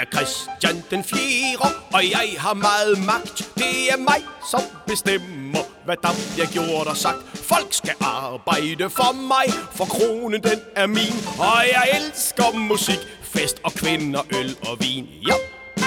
er Christian den 4, og jeg har meget magt. Det er mig, som bestemmer, hvad der bliver gjort og sagt. Folk skal arbejde for mig, for kronen den er min. Og jeg elsker musik, fest og kvinder, øl og vin. Ja.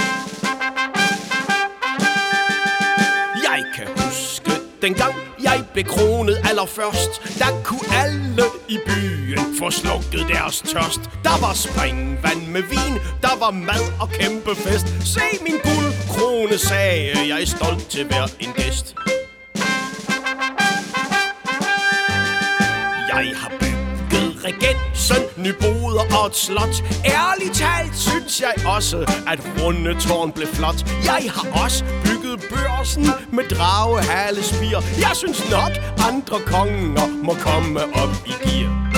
Jeg kan huske dengang jeg blev kronet allerførst. Der kunne alle i byen få slukket deres tørst. Der var springvand med vin, der var mad og kæmpe fest. Se min guldkrone, sagde jeg stolt til hver en gæst. Jeg har bygget regensen, nyboder og et slot. Ærligt talt synes jeg også, at Rundetårn blev flot. Jeg har også bygget Børsen med dragehalespir. Jeg synes nok, andre konger må komme op i gear.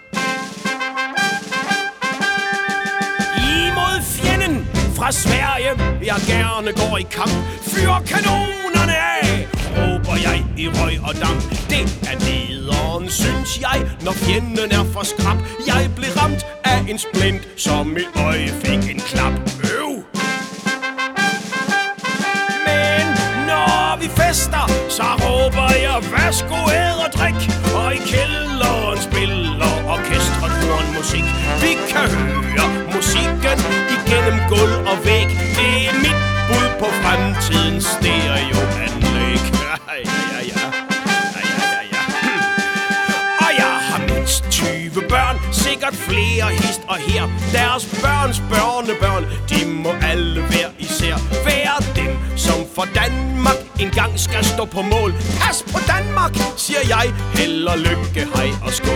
Imod fjenden fra Sverige, jeg gerne går i kamp. Fyr kanonerne af, råber jeg i røg og damp. Det er nederen, synes jeg, når fjenden er for skrap. Jeg blev ramt af en splint, som mit øje fik en klap. Men når vi fester, så råber jeg værsgo, æd og drik. Og i kælderen spiller orkestret hornmusik. Vi kan høre musikken igennem gulv og væg. Det er mit bud på fremtidens stereoanlæg. Og jeg har mindst 20 børn, sikkert flere hist og her. Deres børns børnebørn, de må alle hver især være dem, som for Danmark engang skal stå på mål. Pas på Danmark, siger jeg, held og lykke, hej og skål.